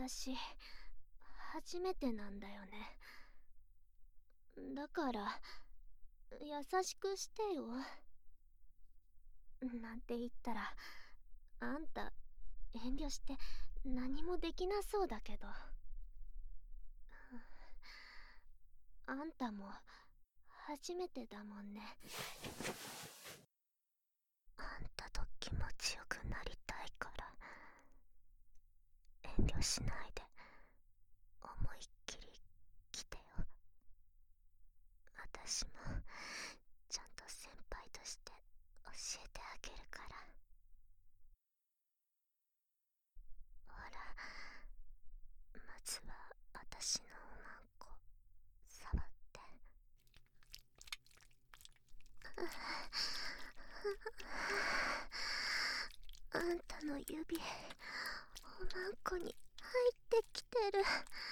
私初めてなんだよね。だから優しくしてよなんて言ったら、あんた遠慮して何もできなそうだけど。あんたも初めてだもんね。あんたと気持ちよくなりたいから遠慮しないで思いっきり来てよ。私もちゃんと先輩として教えてあげるから。ほら、まずは私のおまんこ触って。あんたの指おまんこに入ってきてる。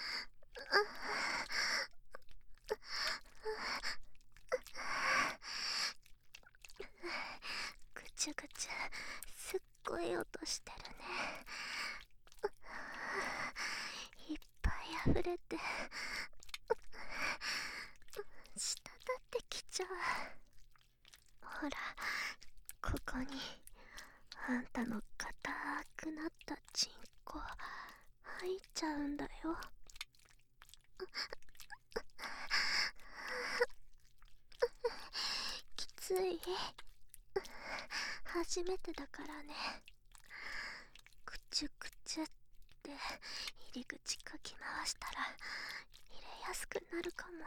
ぐちゅぐちゅすっごい音してるね。いっぱい溢れて滴ってきちゃう。ほら、ここにあんたの硬くなったチンコ入っちゃうんだよ。きつい？初めてだからね。くちゅくちゅって入り口かき回したら入れやすくなるかも。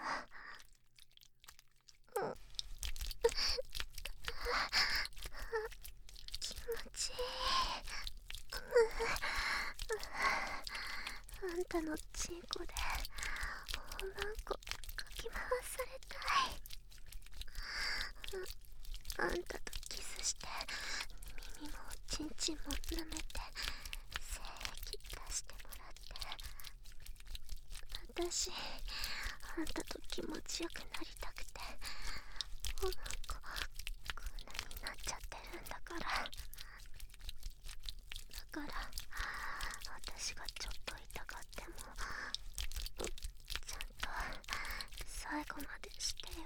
気持ちいい。あんたのチンコでおまんこかき回されたい。あんたとキスして耳もおちんちんも舐めて精液出してもらって。私あんたと気持ちよくなりたくておまんここんなになっちゃってるんだから。だから私がちょっと痛がってもちゃんと最後までしてよ。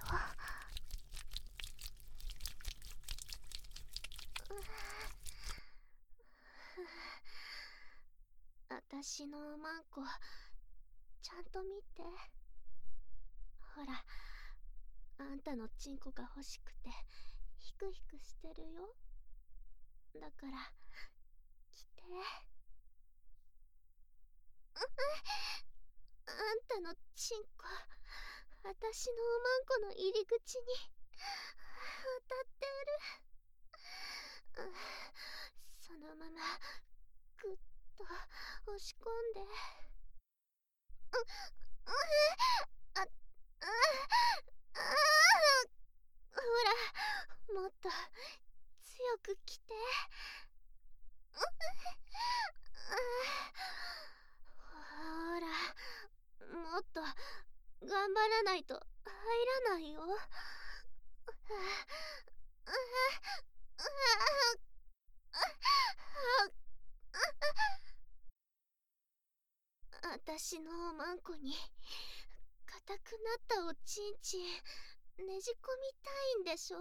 私のおまんこちゃんと見て。ほら、あんたのチンコが欲しくてヒクヒクしてるよ。だから来て。あんたのチンコ私のおまんこの入り口に当たってる。そのままぐっと押し込んで。ほら、もっと強く来て。ほら、もっと頑張らないと入らないよ。私のおまんこに硬くなったおちんちんねじ込みたいんでしょ。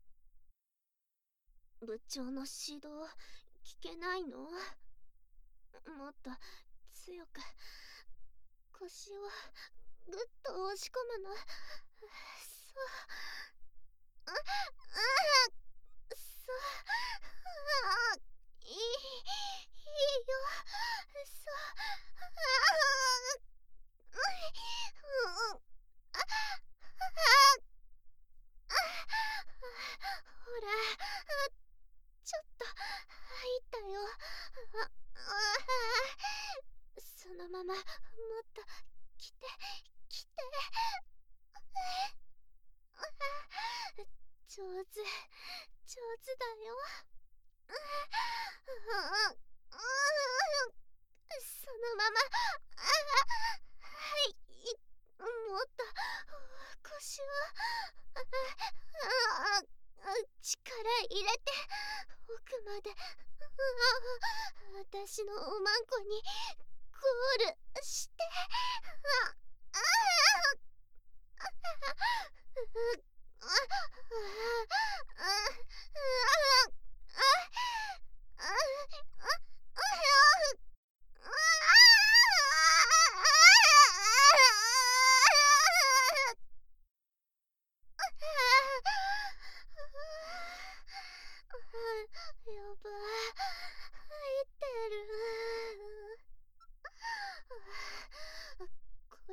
部長の指導聞けないの？もっと強く腰をぐっと押し込むの。そうそういいよ。そうほら、ちょっと入ったよ。そのままもっと来て来て。上手上手だよ。そのまま。はい、もっと腰を力入れて奥まで。私のおまんこにゴール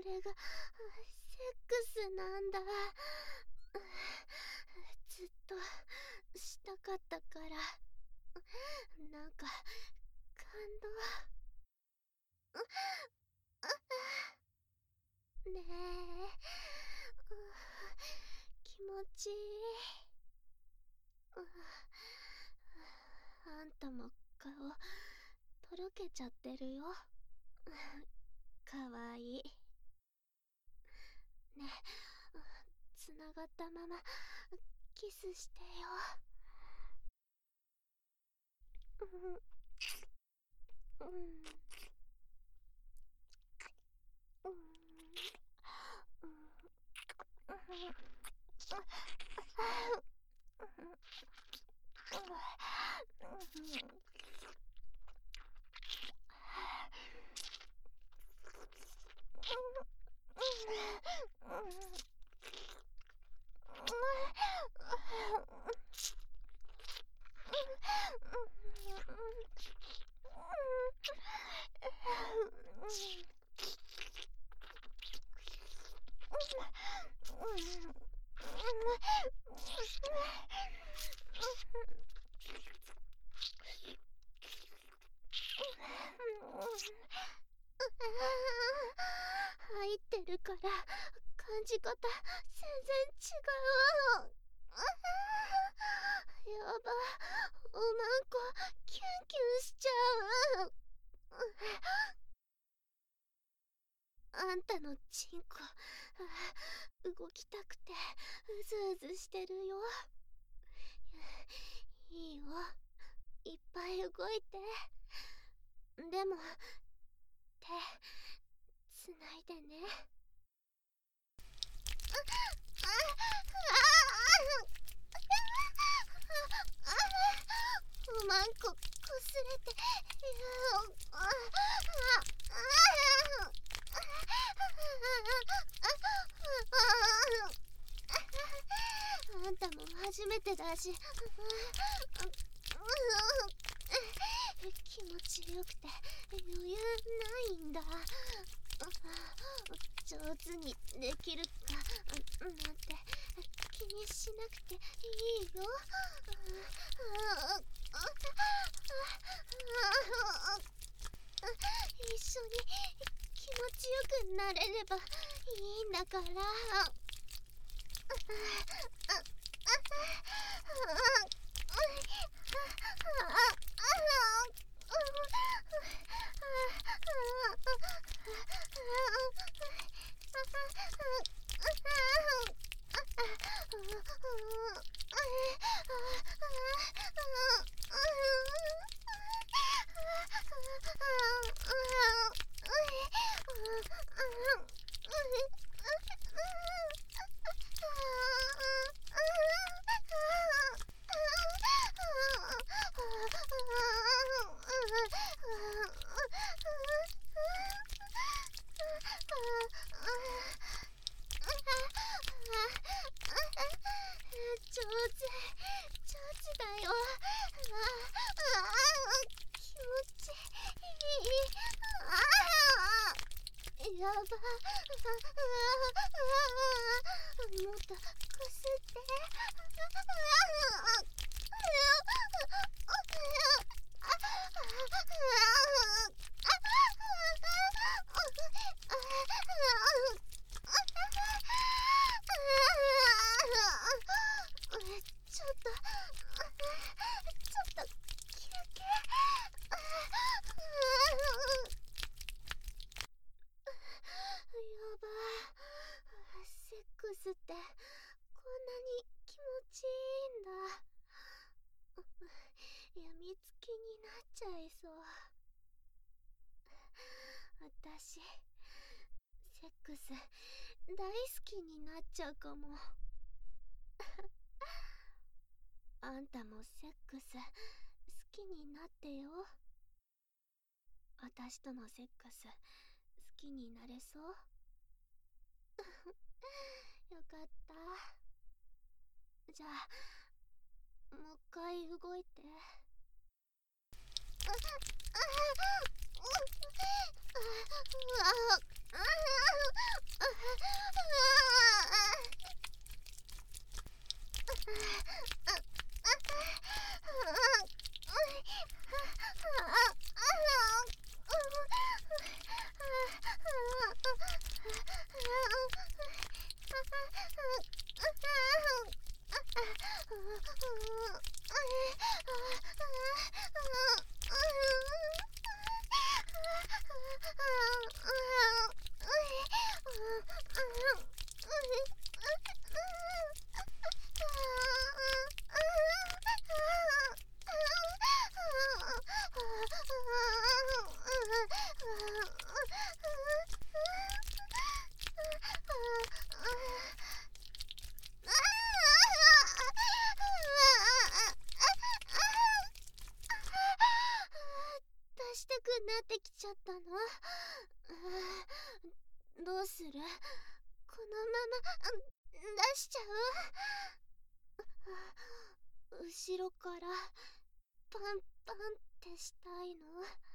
れがセックスなんだ。ずっとしたかったから、なんか感動。ねえ、気持ちいい。あんたも顔とろけちゃってるよ。かわいいね。つながったままキスしてよ。うんうんうん入ってるから感じ方全然違う。やば、おまんこキュンキュンしちゃう。あんたのチンコ動きたくてうずうずしてるよ。いいよ、いっぱい動いて。でも手つないでね。おまんここすれて。あんたも初めてだし、気持ちよくて余裕ないんだ。上手にできるかなんて気にしなくていいよ。一緒に気持ちよくなれればいいんだから。上手だよ。気持ちいい。やば。もっとこすって。ちょっと休憩。やば。セックスってこんなに気持ちいいんだ。やみつきになっちゃいそう。私セックス大好きになっちゃうかも。あんたもセックス好きになってよ。私とのセックス好きになれそう。よかった。じゃあもう一回動いて。 出したくなってきちゃったの。どうする？このまま出しちゃう？後ろからパンパンってしたいの。